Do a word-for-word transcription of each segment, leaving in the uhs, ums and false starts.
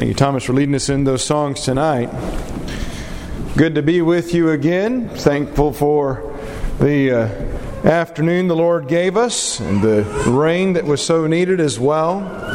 Thank you, Thomas, for leading us in those songs tonight. Good to be with you again. Thankful for the uh, afternoon the Lord gave us and the rain that was so needed as well.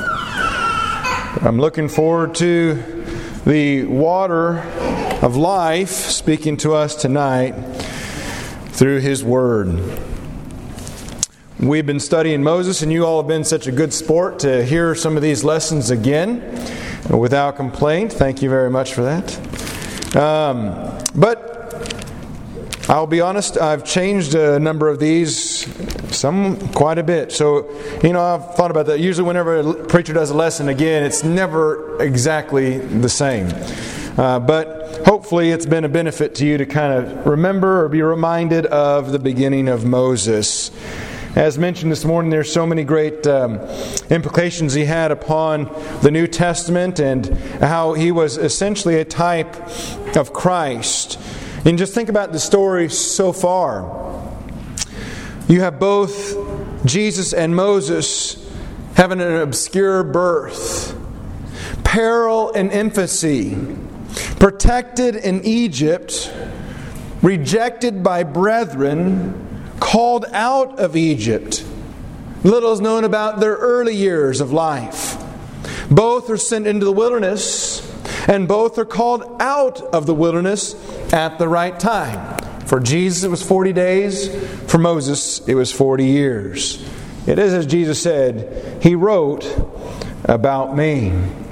I'm looking forward to the water of life speaking to us tonight through His Word. We've been studying Moses, and you all have been such a good sport to hear some of these lessons again without complaint. Thank you very much for that. Um, but I'll be honest, I've changed a number of these, some quite a bit. So, you know, I've thought about that. Usually whenever a preacher does a lesson again, it's never exactly the same. Uh, but hopefully it's been a benefit to you to kind of remember or be reminded of the beginning of Moses. As mentioned this morning, there's so many great um, implications he had upon the New Testament and how he was essentially a type of Christ. And just think about the story so far. You have both Jesus and Moses having an obscure birth, peril in infancy, protected in Egypt, rejected by brethren, called out of Egypt. Little is known about their early years of life. Both are sent into the wilderness, and both are called out of the wilderness at the right time. For Jesus it was forty days, for Moses it was forty years. It is as Jesus said, He wrote about me.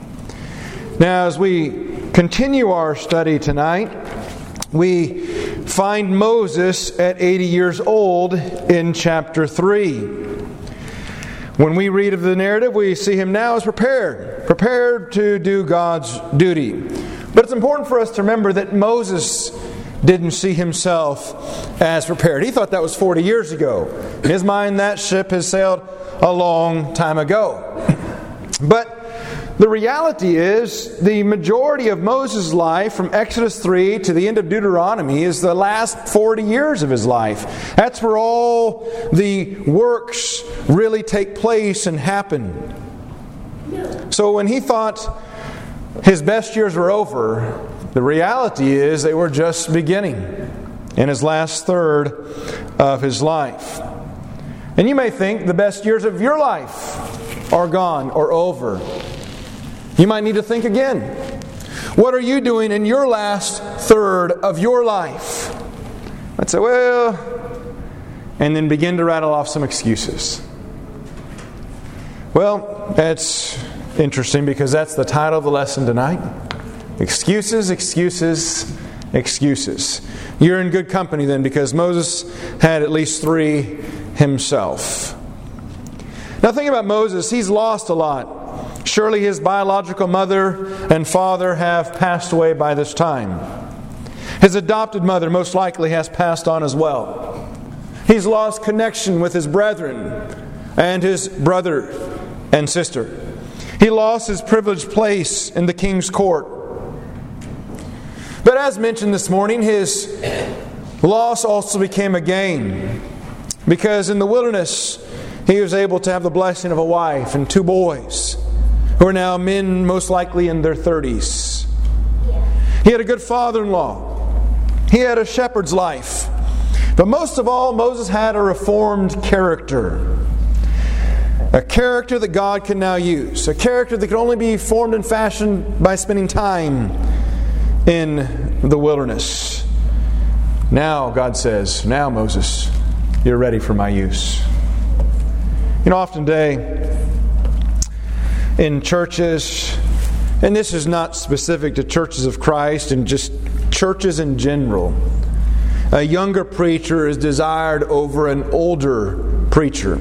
Now as we continue our study tonight, we find Moses at eighty years old in chapter three. When we read of the narrative, we see him now as prepared, prepared to do God's duty. But it's important for us to remember that Moses didn't see himself as prepared. He thought that was forty years ago. In his mind, that ship has sailed a long time ago. But the reality is, the majority of Moses' life, from Exodus three to the end of Deuteronomy, is the last forty years of his life. That's where all the works really take place and happen. So when he thought his best years were over, the reality is they were just beginning in his last third of his life. And you may think the best years of your life are gone or over. You might need to think again. What are you doing in your last third of your life? I'd say, well, and then begin to rattle off some excuses. Well, that's interesting because that's the title of the lesson tonight. Excuses, excuses, excuses. You're in good company then, because Moses had at least three himself. Now think about Moses. He's lost a lot. Surely his biological mother and father have passed away by this time. His adopted mother most likely has passed on as well. He's lost connection with his brethren and his brother and sister. He lost his privileged place in the king's court. But as mentioned this morning, his loss also became a gain, because in the wilderness he was able to have the blessing of a wife and two boys, who are now men most likely in their thirties. He had a good father-in-law. He had a shepherd's life. But most of all, Moses had a reformed character. A character that God can now use. A character that can only be formed and fashioned by spending time in the wilderness. Now, God says, now Moses, you're ready for my use. You know, often today, in churches, and this is not specific to churches of Christ and just churches in general, a younger preacher is desired over an older preacher.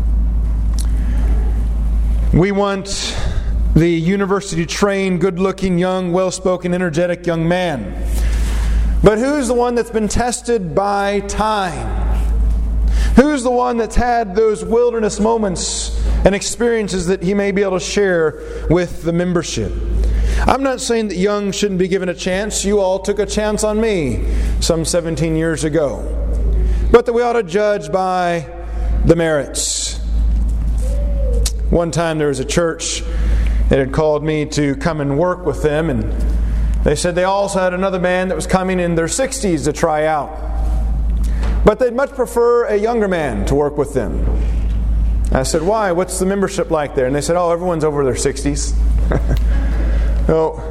We want the university-trained, good-looking, young, well-spoken, energetic young man. But who's the one that's been tested by time? Who's the one that's had those wilderness moments and experiences that he may be able to share with the membership? I'm not saying that young shouldn't be given a chance. You all took a chance on me some seventeen years ago. But that we ought to judge by the merits. One time there was a church that had called me to come and work with them, and they said they also had another man that was coming in their sixties to try out. But they'd much prefer a younger man to work with them. I said, why? What's the membership like there? And they said, oh, everyone's over their sixties. So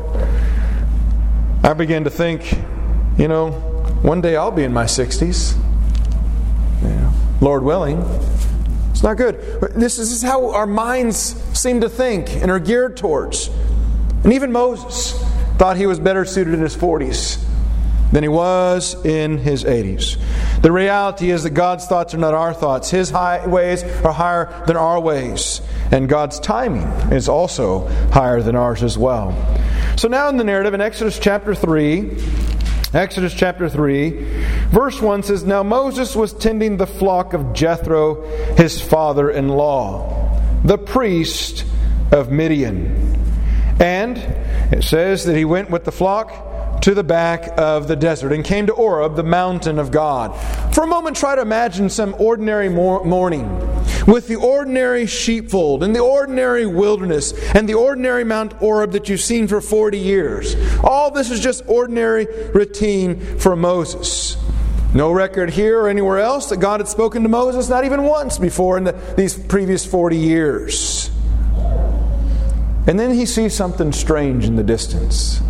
I began to think, you know, one day I'll be in my sixties. Yeah. Lord willing. It's not good. This is how our minds seem to think and are geared towards. And even Moses thought he was better suited in his forties than he was in his eighties. The reality is that God's thoughts are not our thoughts. His high ways are higher than our ways. And God's timing is also higher than ours as well. So now in the narrative in Exodus chapter three, Exodus chapter three, verse one says, Now Moses was tending the flock of Jethro, his father-in-law, the priest of Midian. And it says that he went with the flock to the back of the desert and came to Oreb, the mountain of God. For a moment, try to imagine some ordinary mor- morning with the ordinary sheepfold and the ordinary wilderness and the ordinary Mount Oreb that you've seen for forty years. All this is just ordinary routine for Moses. No record here or anywhere else that God had spoken to Moses, not even once before in the, these previous forty years. And then he sees something strange in the distance.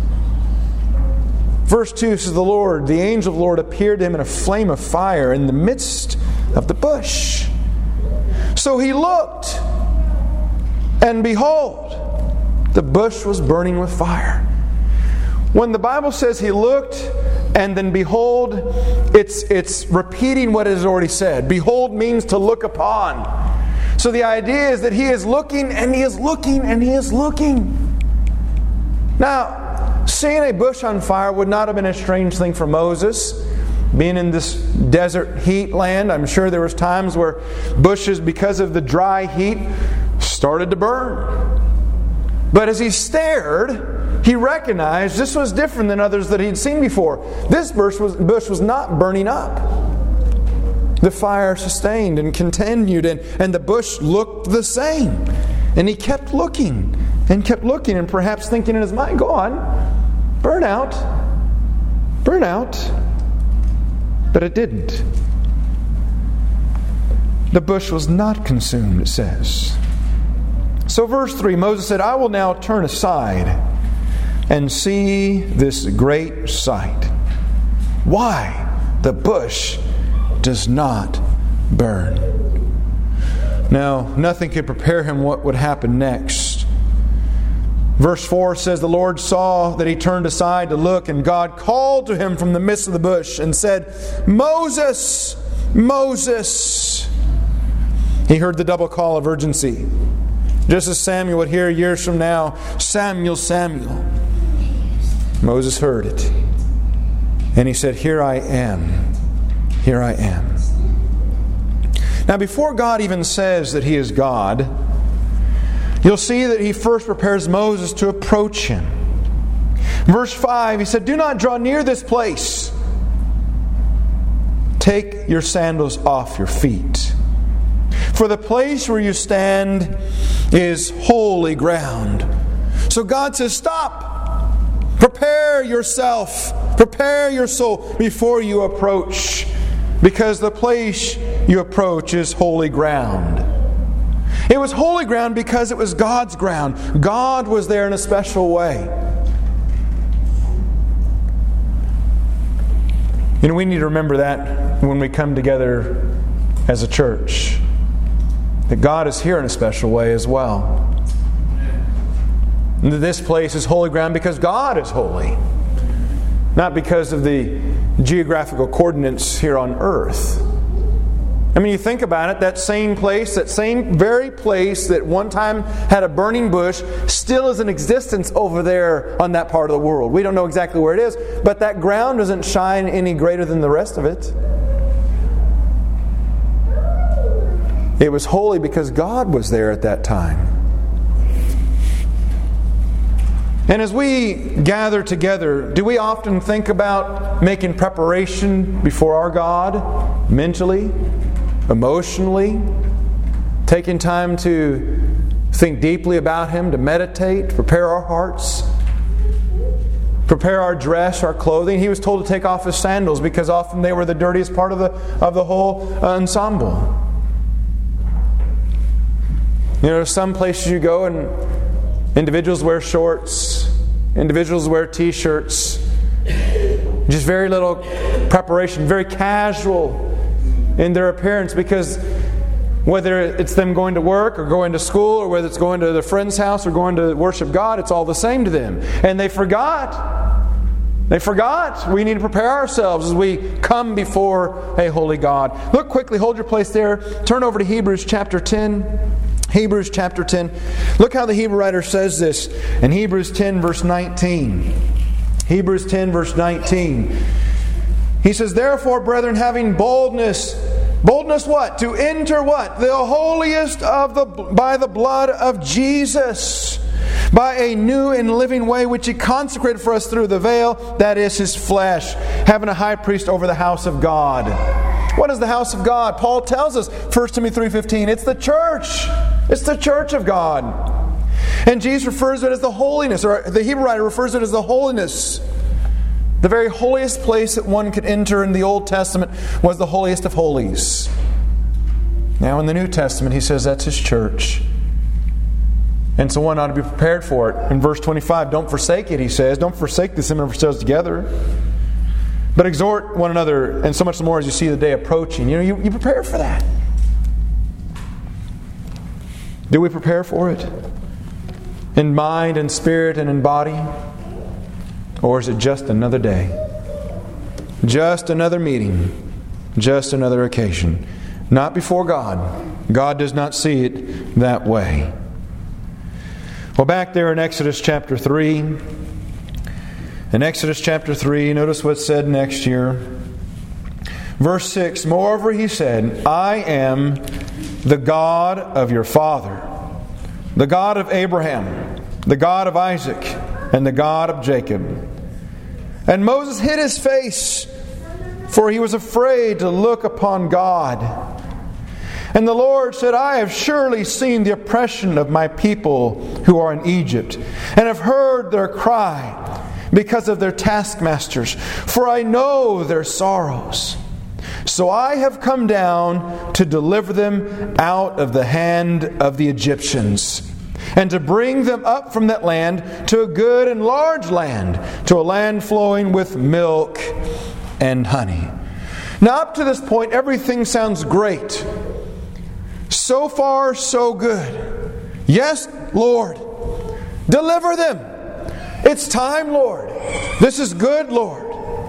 Verse two says, The Lord, the angel of the Lord, appeared to him in a flame of fire in the midst of the bush. So he looked, and behold, the bush was burning with fire. When the Bible says he looked, and then behold, it's, it's repeating what it has already said. Behold means to look upon. So the idea is that he is looking, and he is looking, and he is looking. Now, seeing a bush on fire would not have been a strange thing for Moses. Being in this desert heat land, I'm sure there was times where bushes, because of the dry heat, started to burn. But as he stared, he recognized this was different than others that he'd seen before. This bush was, bush was not burning up. The fire sustained and continued, and, and the bush looked the same. And he kept looking and kept looking and perhaps thinking in his mind, go on, burn out, burn out. But it didn't. The bush was not consumed, it says. So verse three, Moses said, I will now turn aside and see this great sight. Why the bush does not burn. Now, nothing could prepare him what would happen next. Verse four says, The Lord saw that he turned aside to look, and God called to him from the midst of the bush and said, Moses, Moses. He heard the double call of urgency. Just as Samuel would hear years from now, Samuel, Samuel. Moses heard it. And he said, Here I am. Here I am. Now, before God even says that He is God, you'll see that He first prepares Moses to approach Him. Verse five, He said, Do not draw near this place. Take your sandals off your feet. For the place where you stand is holy ground. So God says, Stop. Prepare yourself. Prepare your soul before you approach. Because the place you approach is holy ground. It was holy ground because it was God's ground. God was there in a special way. You know, we need to remember that when we come together as a church. That God is here in a special way as well. And this place is holy ground because God is holy. Not because of the geographical coordinates here on earth. I mean, you think about it, that same place, that same very place that one time had a burning bush, still is in existence over there on that part of the world. We don't know exactly where it is, but that ground doesn't shine any greater than the rest of it. It was holy because God was there at that time. And as we gather together, do we often think about making preparation before our God, mentally, emotionally, taking time to think deeply about Him, to meditate, prepare our hearts, prepare our dress, our clothing. He was told to take off his sandals because often they were the dirtiest part of the, of the whole ensemble. You know, some places you go and individuals wear shorts, individuals wear t-shirts, just very little preparation, very casual in their appearance, because whether it's them going to work or going to school or whether it's going to their friend's house or going to worship God, it's all the same to them. And they forgot. They forgot. We need to prepare ourselves as we come before a holy God. Look quickly, hold your place there. Turn over to Hebrews chapter ten. Hebrews chapter ten. Look how the Hebrew writer says this in Hebrews ten verse nineteen. Hebrews ten verse nineteen. He says, "Therefore, brethren, having boldness," boldness what? To enter what? The holiest of the by the blood of Jesus, by a new and living way which He consecrated for us through the veil, that is His flesh, having a high priest over the house of God. What is the house of God? Paul tells us, First Timothy three fifteen, it's the church. It's the church of God. And Jesus refers to it as the holiness, or the Hebrew writer refers to it as the holiness. The very holiest place that one could enter in the Old Testament was the holiest of holies. Now in the New Testament, he says that's His church. And so one ought to be prepared for it. In verse twenty-five, don't forsake it, he says. Don't forsake the assembling of yourselves together, but exhort one another, and so much more as you see the day approaching. You know, you, you prepare for that. Do we prepare for it? In mind and spirit and in body? Or is it just another day? Just another meeting? Just another occasion? Not before God. God does not see it that way. Well, back there in Exodus chapter three. In Exodus chapter three, notice what's said next here. Verse six, "Moreover he said, I am the God of your father, the God of Abraham, the God of Isaac, and the God of Jacob. And Moses hid his face, for he was afraid to look upon God. And the Lord said, I have surely seen the oppression of my people who are in Egypt, and have heard their cry because of their taskmasters, for I know their sorrows. So I have come down to deliver them out of the hand of the Egyptians, and to bring them up from that land to a good and large land, to a land flowing with milk and honey." Now up to this point, everything sounds great. So far, so good. Yes, Lord. Deliver them. It's time, Lord. This is good, Lord.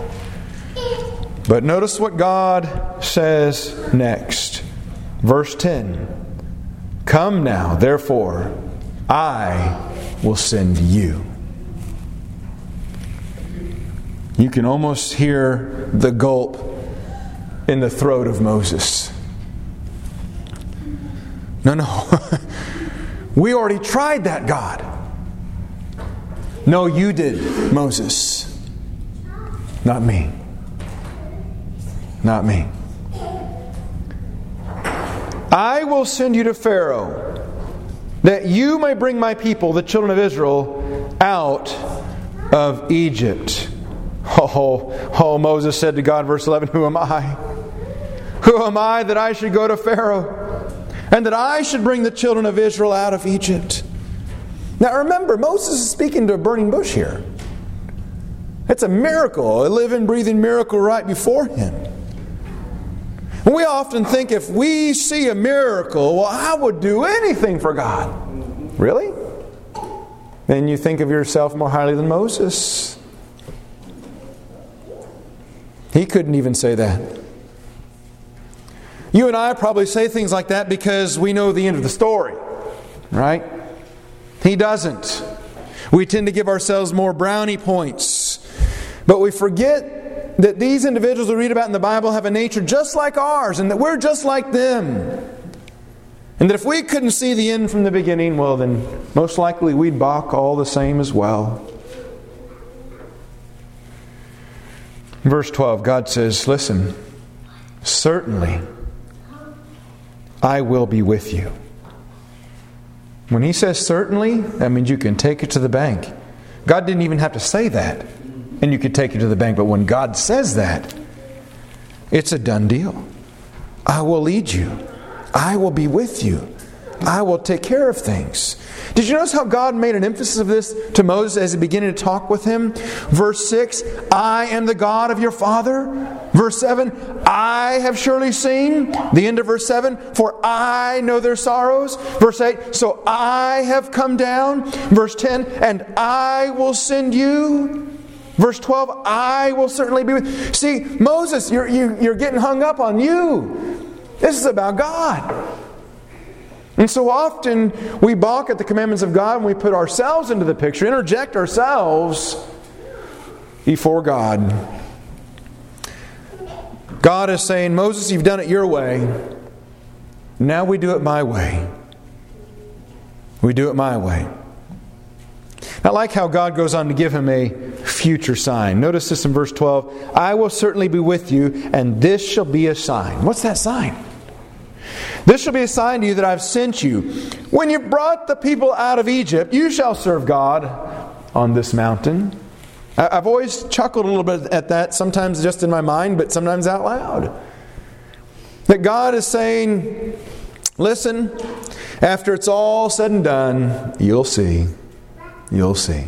But notice what God says next. Verse ten. "Come now, therefore, I will send you." You can almost hear the gulp in the throat of Moses. No, no. We already tried that, God. No, you did, Moses. Not me. Not me. "I will send you to Pharaoh, that you may bring my people, the children of Israel, out of Egypt." Oh, oh, Moses said to God, verse eleven, "Who am I? Who am I that I should go to Pharaoh, and that I should bring the children of Israel out of Egypt?" Now remember, Moses is speaking to a burning bush here. It's a miracle, a living, breathing miracle right before him. We often think if we see a miracle, well, I would do anything for God. Really? Then you think of yourself more highly than Moses. He couldn't even say that. You and I probably say things like that because we know the end of the story. Right? He doesn't. We tend to give ourselves more brownie points. But we forget that these individuals we read about in the Bible have a nature just like ours, and that we're just like them. And that if we couldn't see the end from the beginning, well then most likely we'd balk all the same as well. Verse twelve, God says, "Listen, certainly I will be with you." When He says certainly, that means you can take it to the bank. God didn't even have to say that, and you could take it to the bank. But when God says that, it's a done deal. I will lead you. I will be with you. I will take care of things. Did you notice how God made an emphasis of this to Moses as He began to talk with him? Verse six, I am the God of your father. Verse seven, I have surely seen. The end of verse seven, for I know their sorrows. Verse eight, so I have come down. Verse ten, and I will send you. Verse twelve, I will certainly be with you. See, Moses, you're, you, you're getting hung up on you. This is about God. And so often we balk at the commandments of God and we put ourselves into the picture, interject ourselves before God. God is saying, Moses, you've done it your way. Now we do it my way. We do it my way. I like how God goes on to give him a future sign. Notice this in verse twelve. I will certainly be with you, and this shall be a sign. What's that sign? This shall be a sign to you that I've sent you. When you brought the people out of Egypt, you shall serve God on this mountain. I've always chuckled a little bit at that, sometimes just in my mind, but sometimes out loud. That God is saying, listen, after it's all said and done, you'll see. You'll see.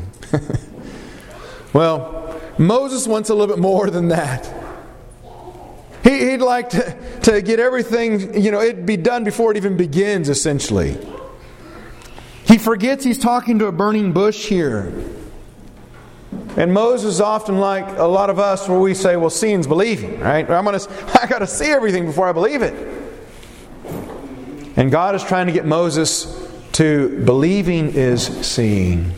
Well, Moses wants a little bit more than that. He, he'd like to, to get everything, you know, it'd be done before it even begins, essentially. He forgets he's talking to a burning bush here. And Moses is often like a lot of us where we say, well, seeing's believing, right? I'm gonna, I got to see everything before I believe it. And God is trying to get Moses to believing is seeing.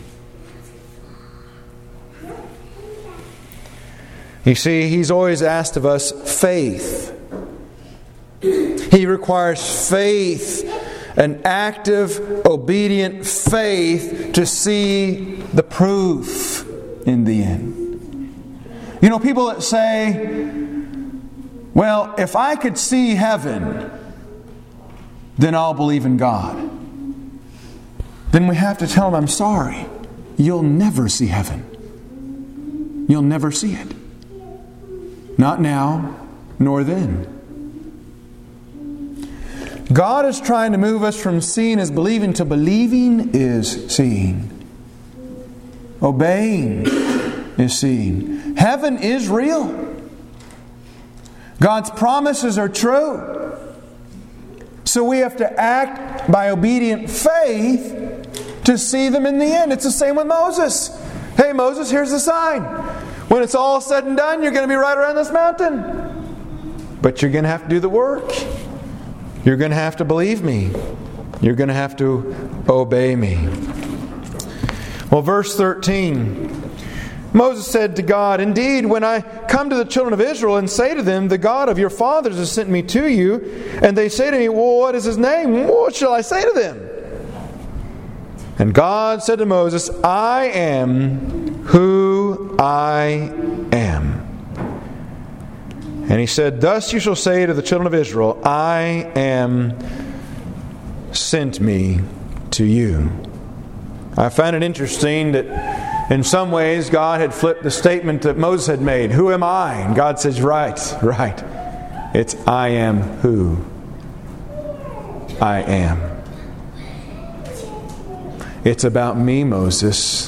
You see, He's always asked of us faith. He requires faith, an active, obedient faith to see the proof in the end. You know, people that say, well, if I could see heaven, then I'll believe in God. Then we have to tell them, I'm sorry, you'll never see heaven. You'll never see it. Not now, nor then. God is trying to move us from seeing as believing to believing is seeing. Obeying is seeing. Heaven is real. God's promises are true. So we have to act by obedient faith to see them in the end. It's the same with Moses. Hey Moses, here's the sign. When it's all said and done, you're going to be right around this mountain. But you're going to have to do the work. You're going to have to believe me. You're going to have to obey me. Well, verse thirteen. Moses said to God, indeed, when I come to the children of Israel and say to them, the God of your fathers has sent me to you, and they say to me, well, what is His name? What shall I say to them? And God said to Moses, I am who I am. And He said, thus you shall say to the children of Israel, I am sent me to you. I find it interesting that in some ways God had flipped the statement that Moses had made. Who am I? And God says, right, right. It's I am who I am. It's about me, Moses.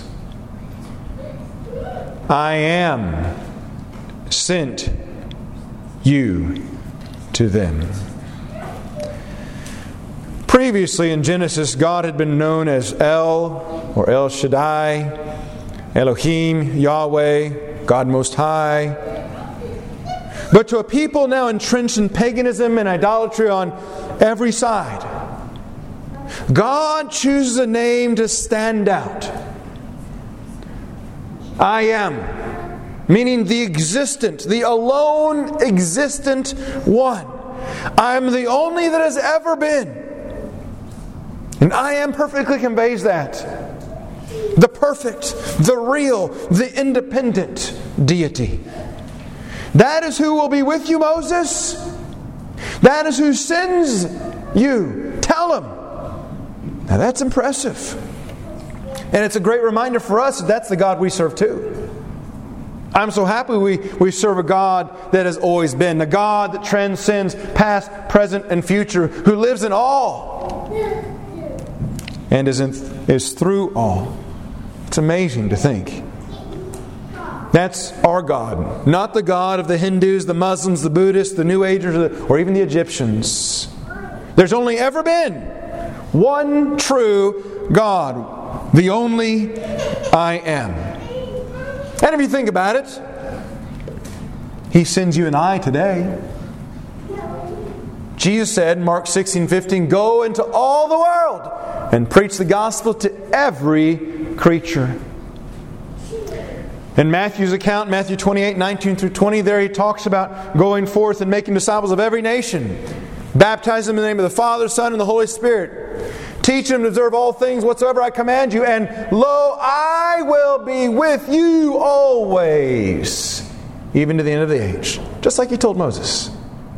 I am sent you to them. Previously in Genesis, God had been known as El or El Shaddai, Elohim, Yahweh, God Most High. But to a people now entrenched in paganism and idolatry on every side, God chooses a name to stand out. I am, meaning the existent, the alone existent one. I am the only that has ever been. And I am perfectly conveys that. The perfect, the real, the independent deity. That is who will be with you, Moses. That is who sends you. Tell him. Now that's impressive. And it's a great reminder for us that that's the God we serve too. I'm so happy we, we serve a God that has always been. A God that transcends past, present, and future. Who lives in all. And is, in, is through all. It's amazing to think. That's our God. Not the God of the Hindus, the Muslims, the Buddhists, the New Agers, or, the, or even the Egyptians. There's only ever been one true God. The only I am. And if you think about it, He sends you and I today. Jesus said in Mark sixteen fifteen, "Go into all the world and preach the gospel to every creature." In Matthew's account, Matthew twenty-eight, nineteen through twenty, there He talks about going forth and making disciples of every nation. Baptize them in the name of the Father, Son, and the Holy Spirit. Teach them to observe all things whatsoever I command you. And lo, I will be with you always, even to the end of the age. Just like He told Moses.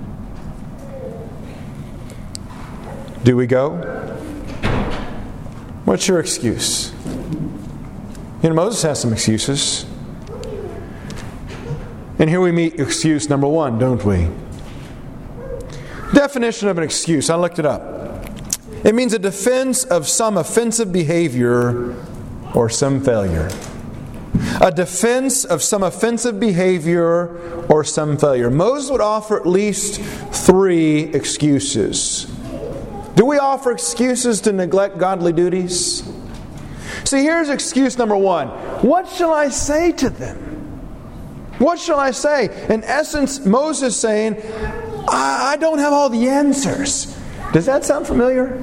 Do we go? What's your excuse? You know, Moses has some excuses. And here we meet excuse number one, don't we? Definition of an excuse. I looked it up. It means a defense of some offensive behavior or some failure. A defense of some offensive behavior or some failure. Moses would offer at least three excuses. Do we offer excuses to neglect godly duties? See, here's excuse number one. What shall I say to them? What shall I say? In essence, Moses saying, I don't have all the answers. Does that sound familiar?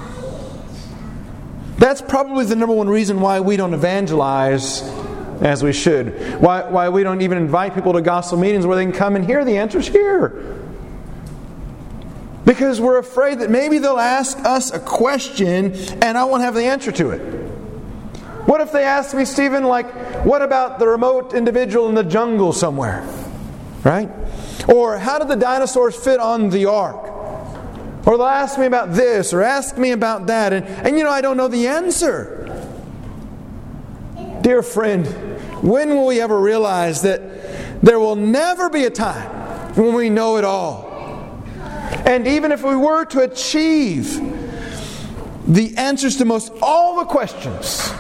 That's probably the number one reason why we don't evangelize as we should. Why, why we don't even invite people to gospel meetings where they can come and hear the answers here. Because we're afraid that maybe they'll ask us a question and I won't have the answer to it. What if they ask me, Stephen, like, what about the remote individual in the jungle somewhere? Right? Or how did the dinosaurs fit on the ark? Or they'll ask me about this or ask me about that. And, and you know, I don't know the answer. Dear friend, when will we ever realize that there will never be a time when we know it all? And even if we were to achieve the answers to most all the questions,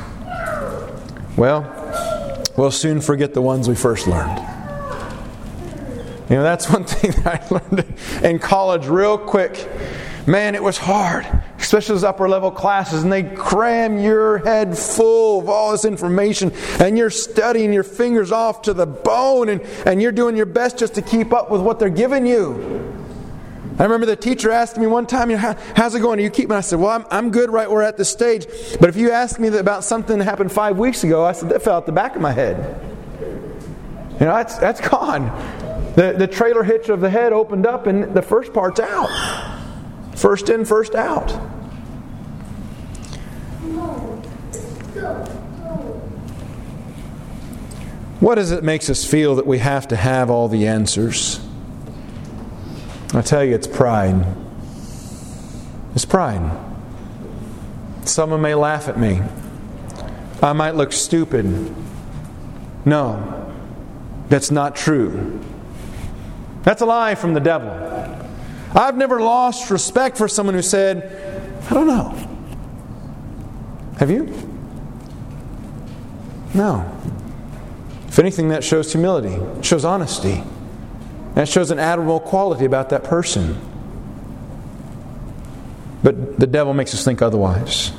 well, we'll soon forget the ones we first learned. You know, that's one thing that I learned in college real quick. Man, it was hard. Especially those upper level classes. And they cram your head full of all this information. And you're studying your fingers off to the bone. And, and you're doing your best just to keep up with what they're giving you. I remember the teacher asked me one time, you know, How, how's it going? Are you keeping? I said, well, I'm, I'm good right where we're at this stage. But if you asked me about something that happened five weeks ago, I said, that fell out the back of my head. You know, that's, that's gone. The, the trailer hitch of the head opened up and the first part's out. First in, first out. What is it that makes us feel that we have to have all the answers? I tell you, it's pride. It's pride. Someone may laugh at me. I might look stupid. No, that's not true. That's a lie from the devil. I've never lost respect for someone who said, I don't know. Have you? No. If anything, that shows humility. It shows honesty. That shows an admirable quality about that person. But the devil makes us think otherwise.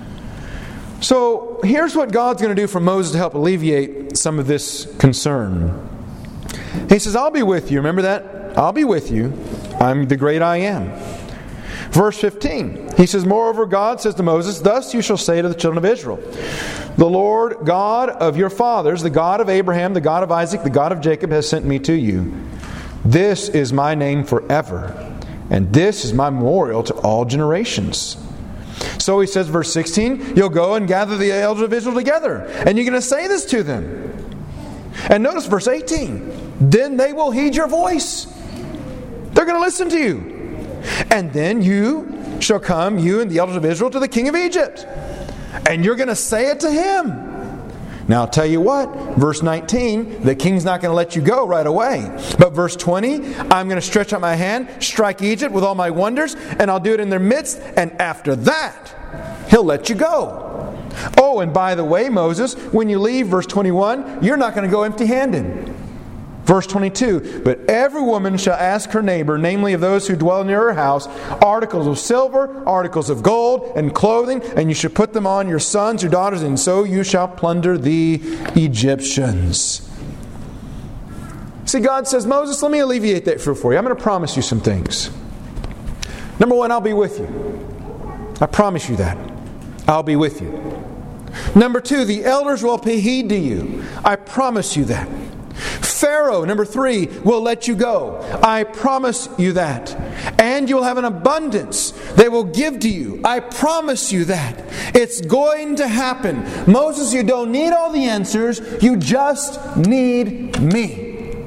So here's what God's going to do for Moses to help alleviate some of this concern. He says, I'll be with you. Remember that? I'll be with you. I'm the great I am. Verse fifteen. He says, moreover, God says to Moses, thus you shall say to the children of Israel, the Lord God of your fathers, the God of Abraham, the God of Isaac, the God of Jacob has sent me to you. This is my name forever, and this is my memorial to all generations. So he says, verse sixteen, you'll go and gather the elders of Israel together, and you're going to say this to them. And notice verse eighteen, then they will heed your voice. They're going to listen to you. And then you shall come, you and the elders of Israel, to the king of Egypt. And you're going to say it to him. Now I'll tell you what, verse nineteen, the king's not going to let you go right away. But verse twenty, I'm going to stretch out my hand, strike Egypt with all my wonders, and I'll do it in their midst, and after that, he'll let you go. Oh, and by the way, Moses, when you leave, verse twenty-one, you're not going to go empty-handed. Verse twenty-two, but every woman shall ask her neighbor, namely of those who dwell near her house, articles of silver, articles of gold, and clothing, and you shall put them on your sons, your daughters, and so you shall plunder the Egyptians. See, God says, Moses, let me alleviate that fear for you. I'm going to promise you some things. Number one, I'll be with you. I promise you that. I'll be with you. Number two, the elders will pay heed to you. I promise you that. Pharaoh, number three, will let you go. I promise you that. And you'll have an abundance they will give to you. I promise you that. It's going to happen. Moses, you don't need all the answers. You just need me.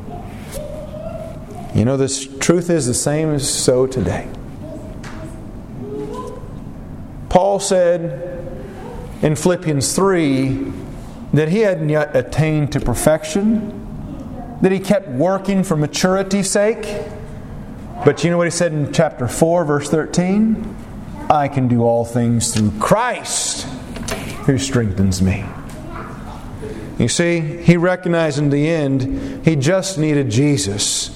You know, this truth is the same as so today. Paul said in Philippians three that he hadn't yet attained to perfection, that he kept working for maturity's sake. But you know what he said in chapter four, verse thirteen? I can do all things through Christ who strengthens me. You see, he recognized in the end he just needed Jesus.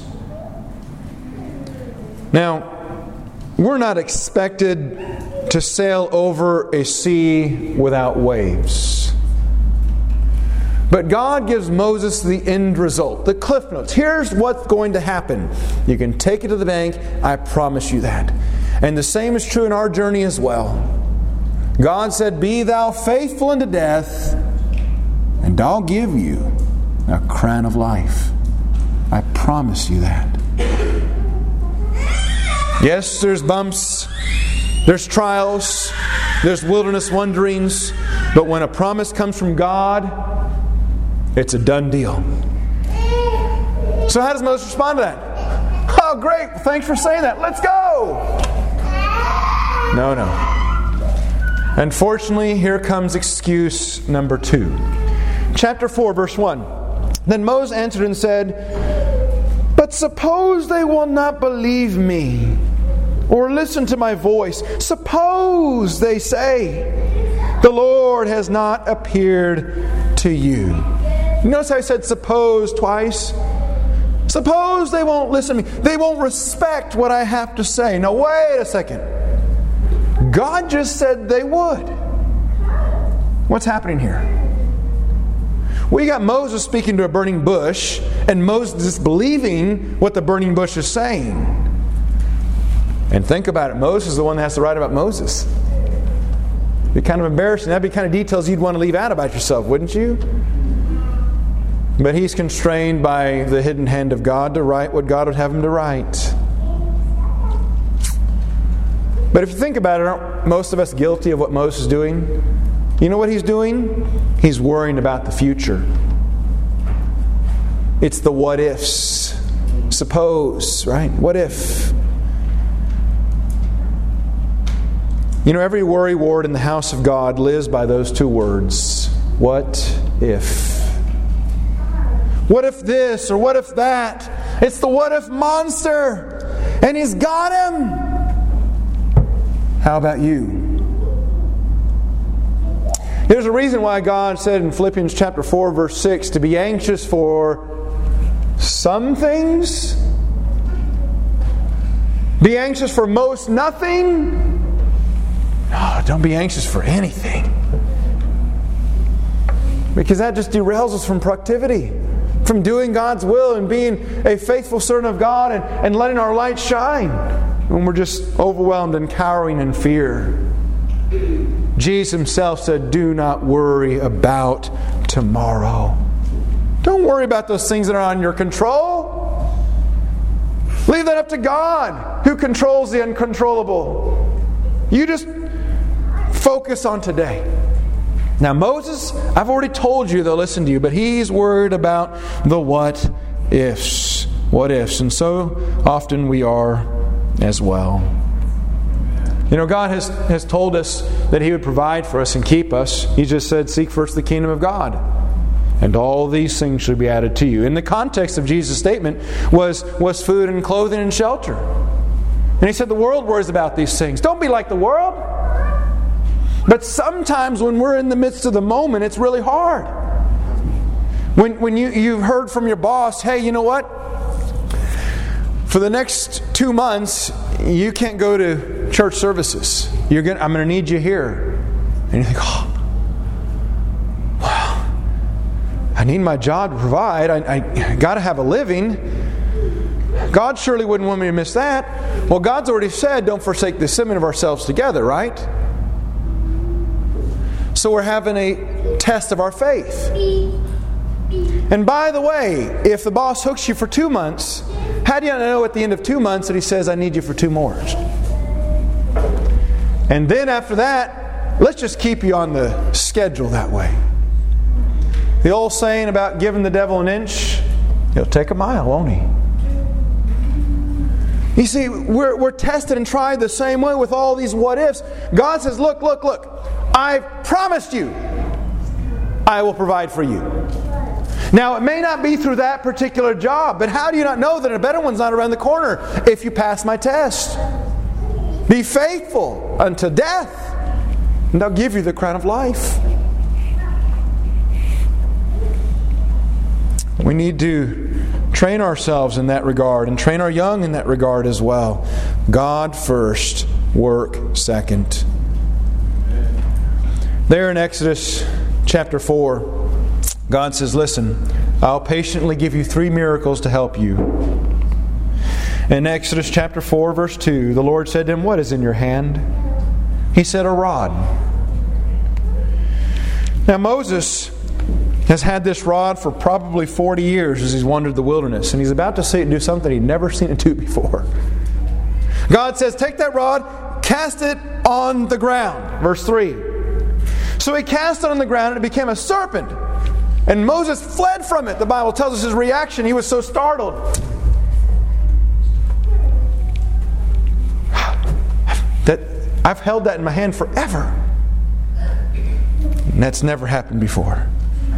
Now, we're not expected to sail over a sea without waves. But God gives Moses the end result, the cliff notes. Here's what's going to happen. You can take it to the bank. I promise you that. And the same is true in our journey as well. God said, be thou faithful unto death, and I'll give you a crown of life. I promise you that. Yes, there's bumps. There's trials. There's wilderness wanderings. But when a promise comes from God, it's a done deal. So how does Moses respond to that? Oh, great. Thanks for saying that. Let's go. No, no. Unfortunately, here comes excuse number two. Chapter four, verse one. Then Moses answered and said, but suppose they will not believe me or listen to my voice. Suppose they say, the Lord has not appeared to you. Notice how I said suppose twice? Suppose they won't listen to me. They won't respect what I have to say. Now wait a second. God just said they would. What's happening here? We got Moses speaking to a burning bush, and Moses disbelieving what the burning bush is saying. And think about it. Moses is the one that has to write about Moses. It'd be kind of embarrassing. That'd be kind of details you'd want to leave out about yourself, wouldn't you? But he's constrained by the hidden hand of God to write what God would have him to write. But if you think about it, aren't most of us guilty of what Moses is doing? You know what he's doing? He's worrying about the future. It's the what ifs. Suppose, right? What if? You know, every worry ward in the house of God lives by those two words. What if? What if this or what if that? It's the what if monster. And he's got him. How about you? There's a reason why God said in Philippians chapter four, verse six, to be anxious for some things. Be anxious for most nothing. No, don't be anxious for anything. Because that just derails us from productivity, from doing God's will and being a faithful servant of God and, and letting our light shine when we're just overwhelmed and cowering in fear. Jesus himself said, do not worry about tomorrow. Don't worry about those things that are on your control. Leave that up to God, who controls the uncontrollable. You just focus on today. Now Moses, I've already told you they'll listen to you, but he's worried about the what ifs. What ifs. And so often we are as well. You know, God has, has told us that He would provide for us and keep us. He just said, seek first the kingdom of God, and all these things should be added to you. In the context of Jesus' statement was, was food and clothing and shelter. And He said the world worries about these things. Don't be like the world. But sometimes when we're in the midst of the moment, it's really hard. When, when you, you've heard from your boss, hey, you know what? For the next two months, you can't go to church services. You're gonna, I'm going to need you here. And you think, oh, wow, I need my job to provide. I, I got to have a living. God surely wouldn't want me to miss that. Well, God's already said, don't forsake the assembling of ourselves together, right? So we're having a test of our faith. And by the way, if the boss hooks you for two months, how do you know at the end of two months that he says, I need you for two more? And then after that, let's just keep you on the schedule that way. The old saying about giving the devil an inch, he'll take a mile, won't he? You see, we're, we're tested and tried the same way with all these what ifs. God says, look, look, look, I've promised you I will provide for you. Now, it may not be through that particular job, but how do you not know that a better one's not around the corner if you pass my test? Be faithful unto death, and I'll give you the crown of life. We need to train ourselves in that regard and train our young in that regard as well. God first, work second. There in Exodus chapter four, God says, listen, I'll patiently give you three miracles to help you. In Exodus chapter four, verse two, the Lord said to him, what is in your hand? He said, a rod. Now Moses has had this rod for probably forty years as he's wandered the wilderness, and he's about to see it do something he'd never seen it do before. God says, take that rod, cast it on the ground. Verse three. So he cast it on the ground and it became a serpent. And Moses fled from it. The Bible tells us his reaction. He was so startled. That I've held that in my hand forever. And that's never happened before.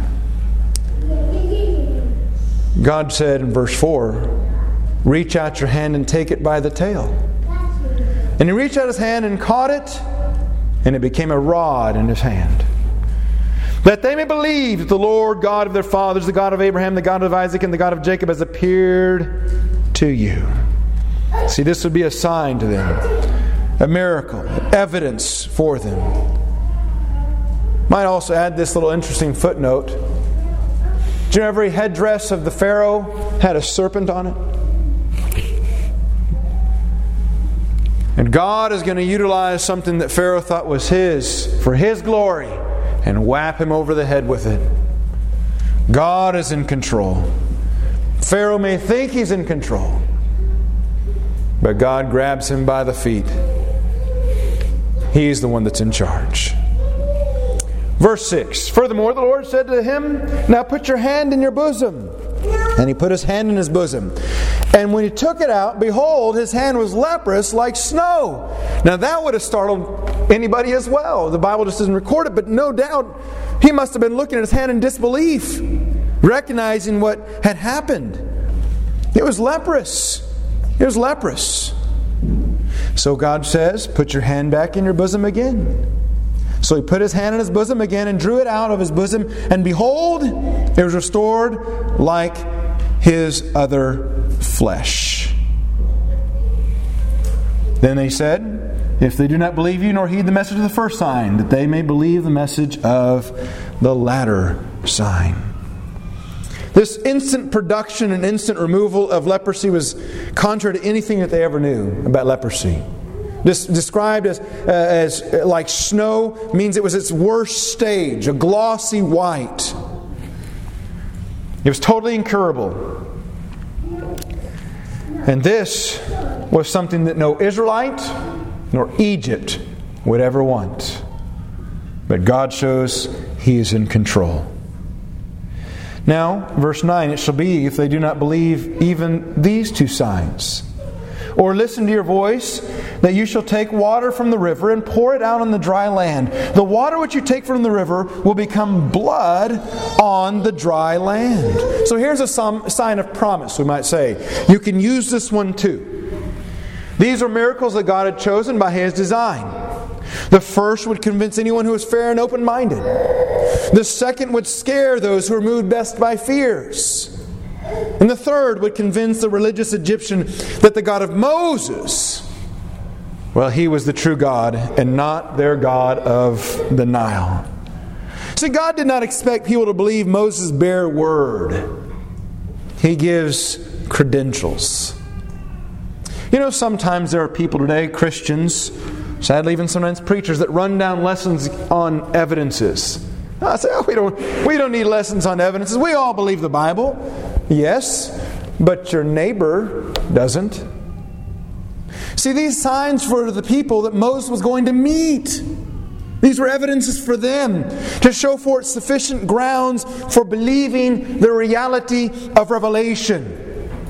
God said in verse four, reach out your hand and take it by the tail. And he reached out his hand and caught it, and it became a rod in his hand. That they may believe that the Lord God of their fathers, the God of Abraham, the God of Isaac, and the God of Jacob has appeared to you. See, this would be a sign to them. A miracle. Evidence for them. Might also add this little interesting footnote. Do you know every headdress of the Pharaoh had a serpent on it? And God is going to utilize something that Pharaoh thought was his for his glory and whap him over the head with it. God is in control. Pharaoh may think he's in control, but God grabs him by the feet. He's the one that's in charge. Verse six. Furthermore, the Lord said to him, now put your hand in your bosom. And he put his hand in his bosom. And when he took it out, behold, his hand was leprous like snow. Now that would have startled anybody as well. The Bible just doesn't record it, but no doubt he must have been looking at his hand in disbelief, recognizing what had happened. It was leprous. It was leprous. So God says, put your hand back in your bosom again. So he put his hand in his bosom again and drew it out of his bosom. And behold, it was restored like his other flesh. Then they said, if they do not believe you nor heed the message of the first sign, that they may believe the message of the latter sign. This instant production and instant removal of leprosy was contrary to anything that they ever knew about leprosy. This described as, uh, as like snow means it was its worst stage, a glossy white. It was totally incurable. And this was something that no Israelite nor Egypt would ever want. But God shows He is in control. Now, verse nine, it shall be if they do not believe even these two signs. or listen to your voice, that you shall take water from the river and pour it out on the dry land. The water which you take from the river will become blood on the dry land. So here's a sign of promise, we might say. You can use this one too. These are miracles that God had chosen by His design. The first would convince anyone who is fair and open-minded. The second would scare those who are moved best by fears. And the third would convince the religious Egyptian that the God of Moses, well, He was the true God and not their God of the Nile. See, God did not expect people to believe Moses' bare word. He gives credentials. You know, sometimes there are people today, Christians, sadly even sometimes preachers, that run down lessons on evidences. I say, oh, we don't, we don't need lessons on evidences. We all believe the Bible. Yes, but your neighbor doesn't. See, these signs for the people that Moses was going to meet, these were evidences for them to show forth sufficient grounds for believing the reality of revelation.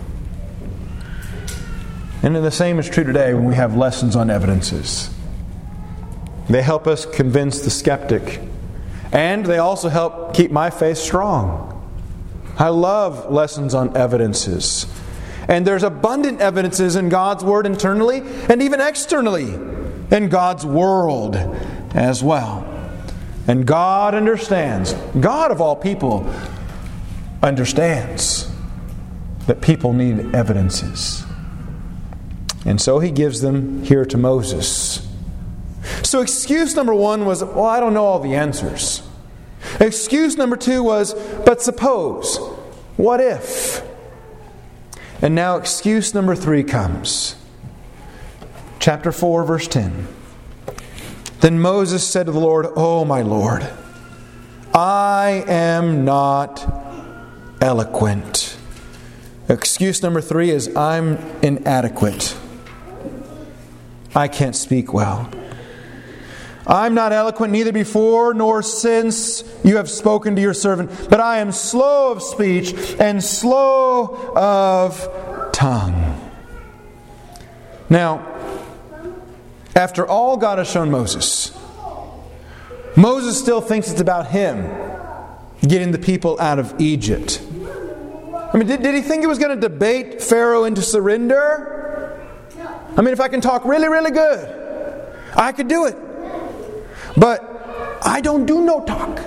And the same is true today when we have lessons on evidences. They help us convince the skeptic. And they also help keep my faith strong. I love lessons on evidences. And there's abundant evidences in God's Word internally and even externally in God's world as well. And God understands, God of all people understands that people need evidences. And so He gives them here to Moses. So excuse number one was, well, I don't know all the answers. Excuse number two was, but suppose, what if? And now excuse number three comes. Chapter four, verse ten. Then Moses said to the Lord, "Oh, my Lord, I am not eloquent." Excuse number three is, I'm inadequate. I can't speak well. I'm not eloquent, neither before nor since you have spoken to your servant, but I am slow of speech and slow of tongue. Now, after all God has shown Moses, Moses still thinks it's about him getting the people out of Egypt. I mean, did, did he think he was going to debate Pharaoh into surrender? I mean, if I can talk really, really good, I could do it. But I don't do no talk.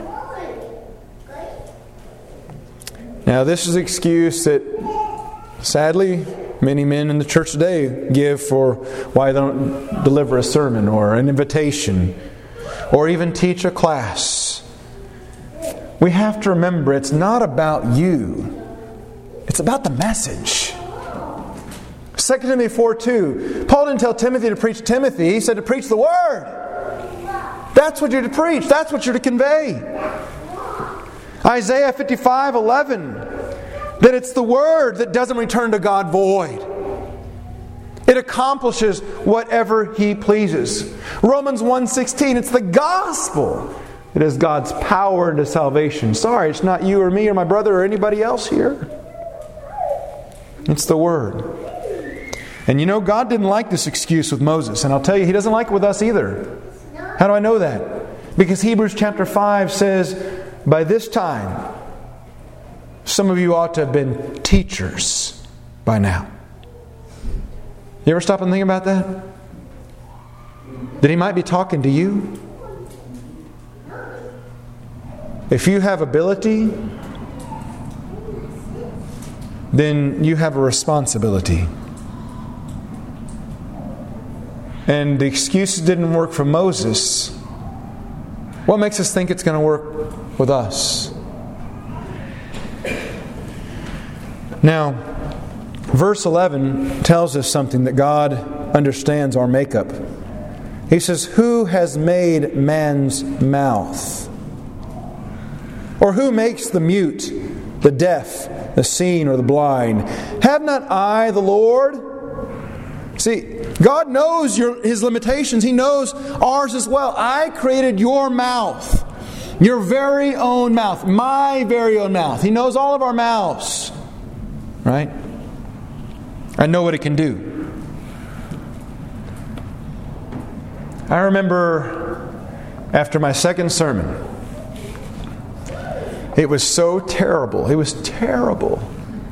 Now, this is an excuse that, sadly, many men in the church today give for why they don't deliver a sermon or an invitation or even teach a class. We have to remember it's not about you. It's about the message. Second Timothy four two. Paul didn't tell Timothy to preach Timothy. He said to preach the Word. That's what you're to preach. That's what you're to convey. Isaiah fifty-five eleven. That it's the Word that doesn't return to God void. It accomplishes whatever He pleases. Romans one sixteen. It's the gospel. It is God's power into salvation. Sorry, it's not you or me or my brother or anybody else here. It's the Word. And you know, God didn't like this excuse with Moses. And I'll tell you, He doesn't like it with us either. How do I know that? Because Hebrews chapter five says, by this time, some of you ought to have been teachers by now. You ever stop and think about that? That He might be talking to you? If you have ability, then you have a responsibility. And the excuses didn't work for Moses. What makes us think it's going to work with us? Now, verse eleven tells us something that God understands our makeup. He says, "Who has made man's mouth? Or who makes the mute, the deaf, the seeing, or the blind? Have not I the Lord?" See, God knows your, His limitations. He knows ours as well. I created your mouth. Your very own mouth. My very own mouth. He knows all of our mouths. Right? I know what it can do. I remember after my second sermon, it was so terrible. It was terrible.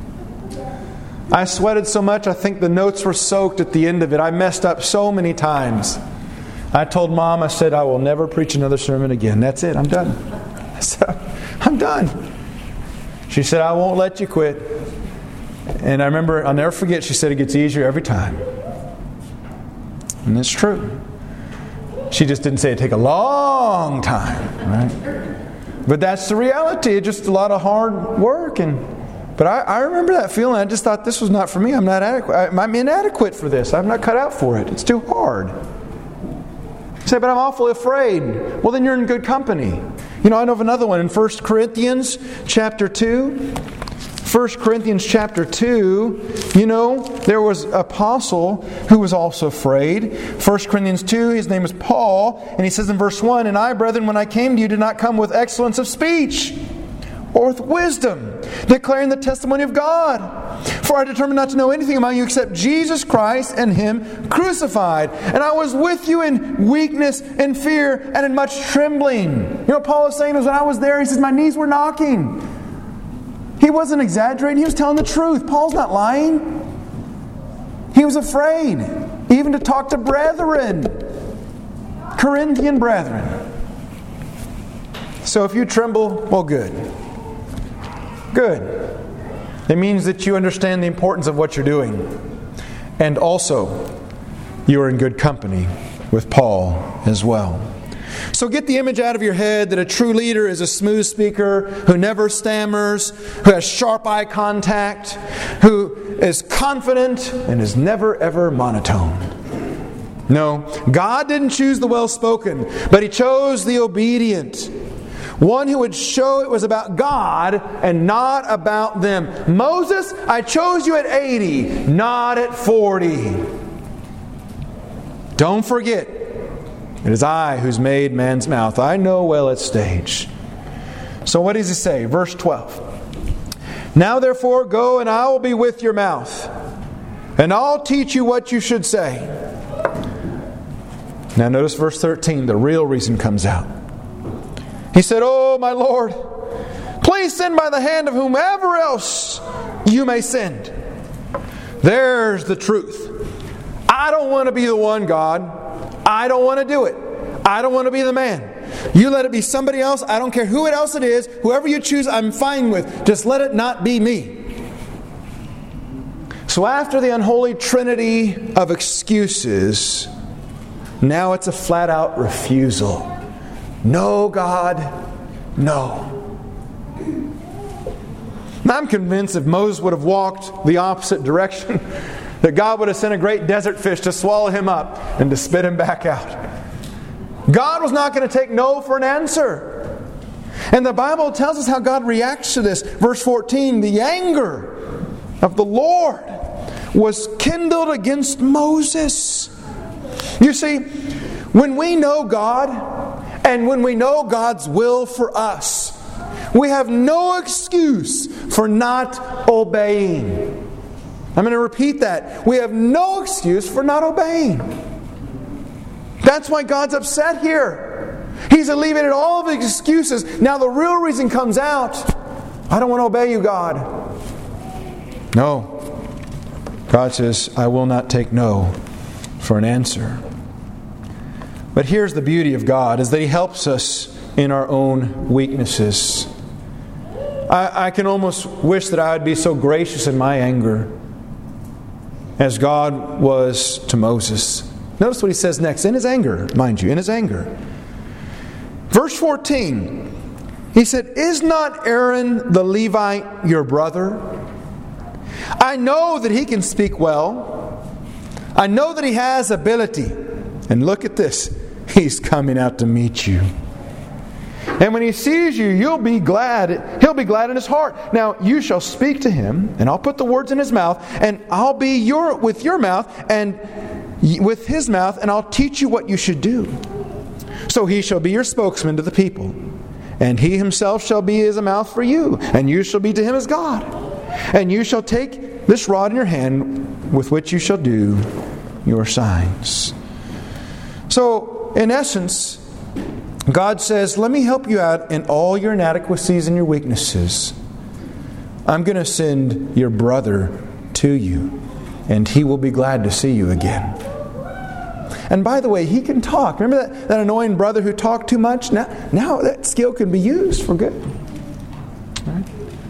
I sweated so much, I think the notes were soaked at the end of it. I messed up so many times. I told Mom, I said, I will never preach another sermon again. That's it, I'm done. I said, I'm done. She said, I won't let you quit. And I remember, I'll never forget, she said, it gets easier every time. And it's true. She just didn't say it'd take a long time, right? But that's the reality. It's just a lot of hard work. And But I, I remember that feeling. I just thought this was not for me. I'm not adequate. I'm inadequate for this. I'm not cut out for it. It's too hard. You say, but I'm awfully afraid. Well, then you're in good company. You know, I know of another one in First Corinthians chapter two. First Corinthians chapter two, you know, there was an apostle who was also afraid. First Corinthians two, his name is Paul, and he says in verse one, and I, brethren, when I came to you, did not come with excellence of speech or with wisdom, declaring the testimony of God. For I determined not to know anything among you except Jesus Christ and Him crucified. And I was with you in weakness and fear and in much trembling. You know what Paul is saying is when I was there, he says, my knees were knocking. He wasn't exaggerating. He was telling the truth. Paul's not lying. He was afraid even to talk to brethren. Corinthian brethren. So if you tremble, well, good. Good. It means that you understand the importance of what you're doing. And also, you are in good company with Paul as well. So get the image out of your head that a true leader is a smooth speaker who never stammers, who has sharp eye contact, who is confident and is never ever monotone. No, God didn't choose the well-spoken, but He chose the obedient. One who would show it was about God and not about them. Moses, I chose you at eighty, not at forty. Don't forget, it is I who's made man's mouth. I know well its stage. So what does he say? Verse twelve. Now therefore go, and I will be with your mouth, and I'll teach you what you should say. Now notice verse thirteen. The real reason comes out. He said, oh my Lord, please send by the hand of whomever else you may send. There's the truth. I don't want to be the one, God. I don't want to do it. I don't want to be the man. You let it be somebody else. I don't care who else it is. Whoever you choose, I'm fine with. Just let it not be me. So after the unholy trinity of excuses, now it's a flat out refusal. No, God, no. Now I'm convinced if Moses would have walked the opposite direction, that God would have sent a great desert fish to swallow him up and to spit him back out. God was not going to take no for an answer. And the Bible tells us how God reacts to this. Verse fourteen, the anger of the Lord was kindled against Moses. You see, when we know God, and when we know God's will for us, we have no excuse for not obeying. I'm going to repeat that. We have no excuse for not obeying. That's why God's upset here. He's alleviated all of the excuses. Now the real reason comes out. I don't want to obey you, God. No. God says, I will not take no for an answer. But here's the beauty of God, is that He helps us in our own weaknesses. I, I can almost wish that I would be so gracious in my anger as God was to Moses. Notice what He says next, in His anger, mind you, in His anger. Verse fourteen, He said, is not Aaron the Levite your brother? I know that he can speak well. I know that he has ability. And look at this. He's coming out to meet you. And when he sees you, you'll be glad. He'll be glad in his heart. Now, you shall speak to him, and I'll put the words in his mouth, and I'll be your with your mouth, and with his mouth, and I'll teach you what you should do. So he shall be your spokesman to the people, and he himself shall be as a mouth for you, and you shall be to him as God. And you shall take this rod in your hand, with which you shall do your signs. So, so, in essence, God says, let me help you out in all your inadequacies and your weaknesses. I'm going to send your brother to you, and he will be glad to see you again. And by the way, he can talk. Remember that, that annoying brother who talked too much? Now, now that skill can be used for good. Right?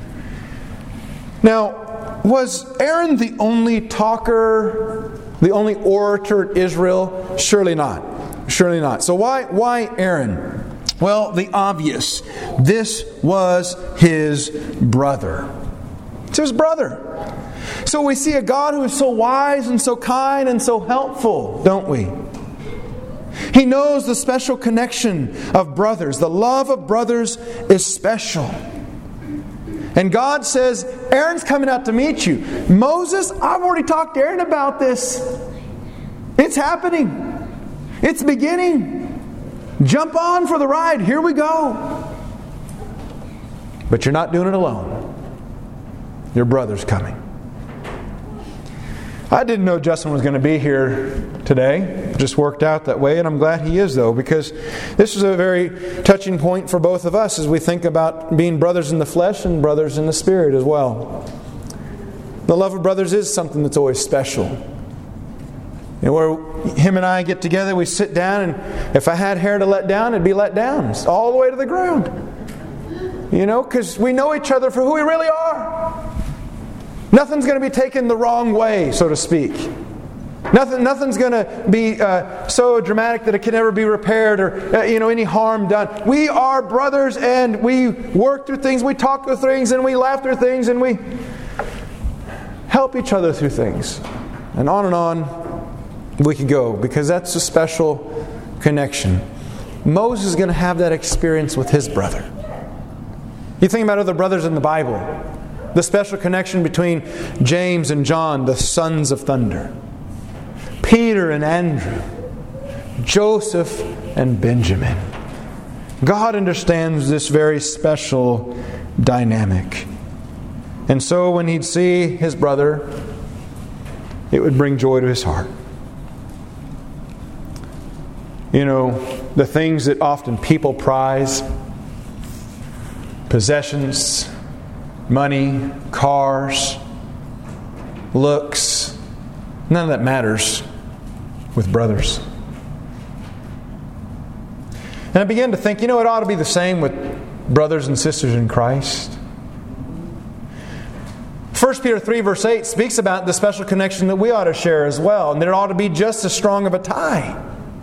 Now, was Aaron the only talker, the only orator at Israel? Surely not. Surely not. So why, why Aaron? Well, the obvious. This was his brother. It's his brother. So we see a God who is so wise and so kind and so helpful, don't we? He knows the special connection of brothers. The love of brothers is special. And God says, Aaron's coming out to meet you. Moses, I've already talked to Aaron about this. It's happening. It's beginning. Jump on for the ride. Here we go. But you're not doing it alone. Your brother's coming. I didn't know Justin was going to be here today. It just worked out that way, and I'm glad he is, though, because this is a very touching point for both of us as we think about being brothers in the flesh and brothers in the spirit as well. The love of brothers is something that's always special. You know, where him and I get together, we sit down, and if I had hair to let down, it'd be let down. It's all the way to the ground. You know, because we know each other for who we really are. Nothing's going to be taken the wrong way, so to speak. Nothing, nothing's going to be uh, so dramatic that it can never be repaired or uh, you know any harm done. We are brothers, and we work through things, we talk through things, and we laugh through things, and we help each other through things. And on and on we can go, because that's a special connection. Moses is going to have that experience with his brother. You think about other brothers in the Bible. The special connection between James and John, the sons of thunder. Peter and Andrew. Joseph and Benjamin. God understands this very special dynamic. And so when he'd see his brother, it would bring joy to his heart. You know, the things that often people prize, possessions, money, cars, looks, none of that matters with brothers. And I began to think, you know, it ought to be the same with brothers and sisters in Christ. First Peter three verse eight speaks about the special connection that we ought to share as well, and there ought to be just as strong of a tie.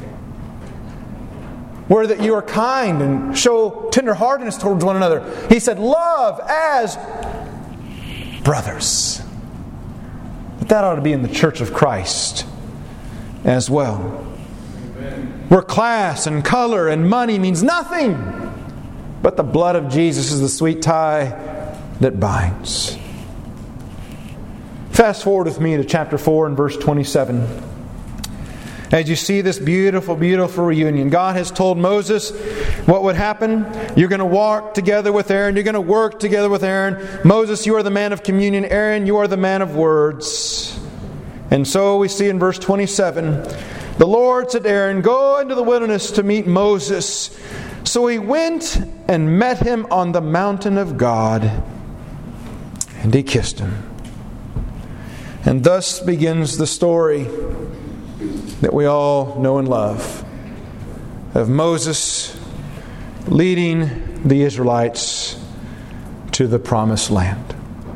Where that you are kind and show tenderheartedness towards one another. He said, love as brothers. But that ought to be in the church of Christ as well. Amen. Where class and color and money means nothing, but the blood of Jesus is the sweet tie that binds. Fast forward with me to chapter four and verse twenty-seven. As you see this beautiful, beautiful reunion, God has told Moses what would happen. You're going to walk together with Aaron. You're going to work together with Aaron. Moses, you are the man of communion. Aaron, you are the man of words. And so we see in verse twenty-seven, the Lord said to Aaron, go into the wilderness to meet Moses. So he went and met him on the mountain of God, and he kissed him. And thus begins the story that we all know and love of Moses leading the Israelites to the promised land.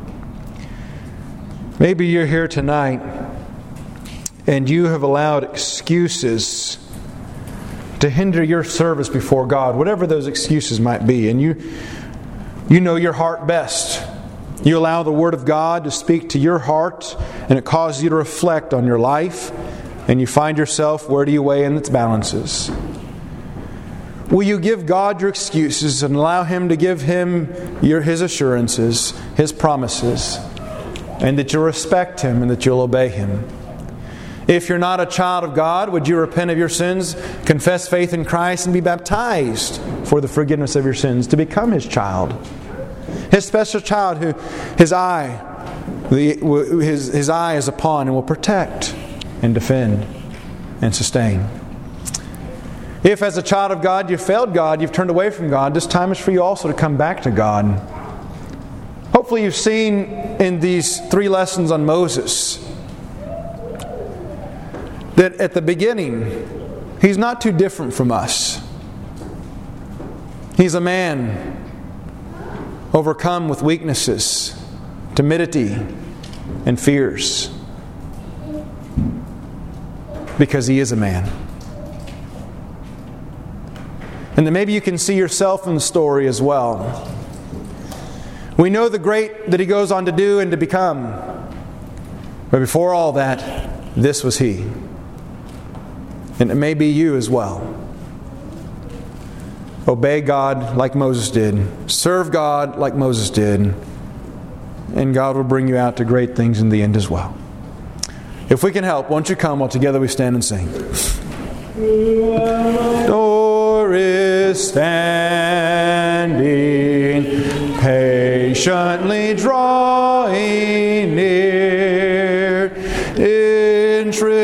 Maybe you're here tonight and you have allowed excuses to hinder your service before God, whatever those excuses might be, and you you know your heart best. You allow the Word of God to speak to your heart, and it causes you to reflect on your life. And you find yourself, where do you weigh in its balances? Will you give God your excuses and allow Him to give Him your, His assurances, His promises, and that you'll respect Him and that you'll obey Him? If you're not a child of God, would you repent of your sins, confess faith in Christ, and be baptized for the forgiveness of your sins to become His child? His special child who His eye, the, his, his eye is upon and will protect and defend and sustain. If as a child of God you've failed God, you've turned away from God, this time is for you also to come back to God. Hopefully you've seen in these three lessons on Moses that at the beginning, he's not too different from us. He's a man overcome with weaknesses, timidity, and fears. Because he is a man. And then maybe you can see yourself in the story as well. We know the great that he goes on to do and to become. But before all that, this was he. And it may be you as well. Obey God like Moses did. Serve God like Moses did. And God will bring you out to great things in the end as well. If we can help, won't you come while together we stand and sing. Door is standing, patiently drawing near. In